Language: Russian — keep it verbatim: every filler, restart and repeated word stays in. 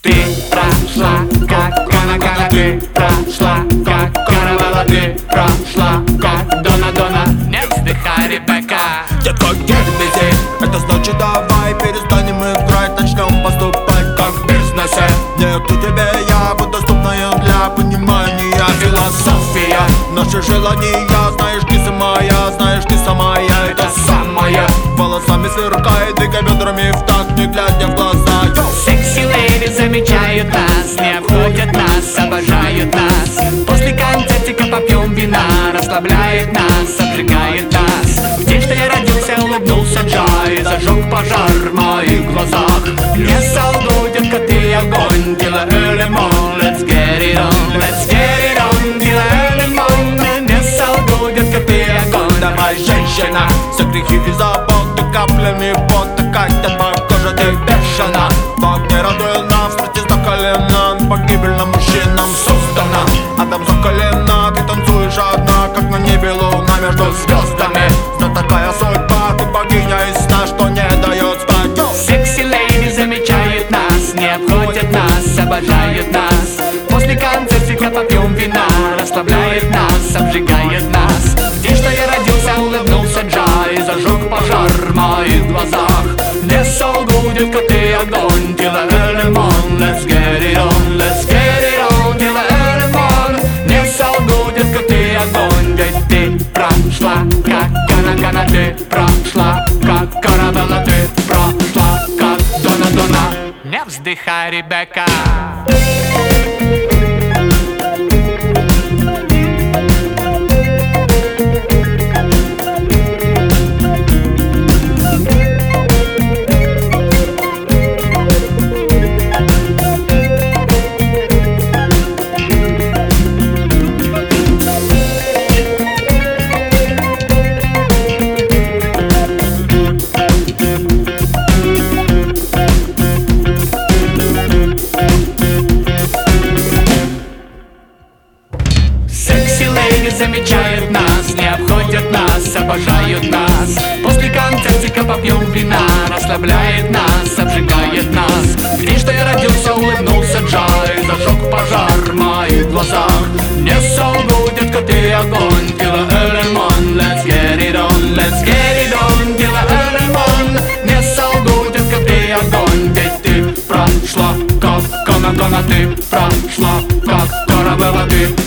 Ты прошла, как Кана-Кана. Ты прошла, как Каравелла. Ты прошла, как Дона-Дона. Не вздыхай, Ребекка. Детка, get busy. Это значит давай перестанем играть, начнем поступать как в бизнесе. Нет, у тебя я буду доступная для понимания философия. Наши желания, знаешь, ты самая, знаешь, ты самая, это самая. Волосами сверкай, двигай бедрами в такт, не глядя в глаза. Секси-леди замечают нас, не обходят нас, обожают нас. После концертика попьем вина, расслабляет нас, обжигает нас. В день, что я родился, улыбнулся Джой, зажег пожар в моих глазах. Не солгу, детка, ты огонь, делай элемон. Let's get it on, let's get it on, делай элемон. Не солгу, детка, ты огонь. Давай, женщина, все грехи и заботы каплями пота катят по коже, ты бешена. Бог не радует нас, встретись до колена, погибельным мужчинам создана. Адам за колено, ты танцуешь одна, как на небе луна между звездами. Да такая судьба, ты богиня из сна, что не дает спать. Секси-леди замечают нас, не обходят нас, обожают нас. После концертика попьем вина, расслабляет нас, обжигает нас. В день, что я родился, улыбнулся Джой, зажег пожар в моих глазах. Не солгу, детка, ты огонь, делай элемон. Let's get it on, let's get it on, делай элемон. Не солгу, детка, ты огонь, ведь ты прошла, как Кана-Кана. Ты прошла, как Каравелла. Ты прошла, как Дона-Дона. Не вздыхай, Ребекка. Замечают нас, не обходят нас, обожают нас. После концертика попьем вина, расслабляет нас, обжигает нас. В день, что я родился, улыбнулся Джой, зажег пожар в моих глазах. Не солгу, детка, ты огонь, делай элемон. Let's get it on, let's get it on, делай элемон. Не солгу, детка, ты огонь, ведь ты прошла, как Кана-Кана. Ты прошла, как Каравелла. Ты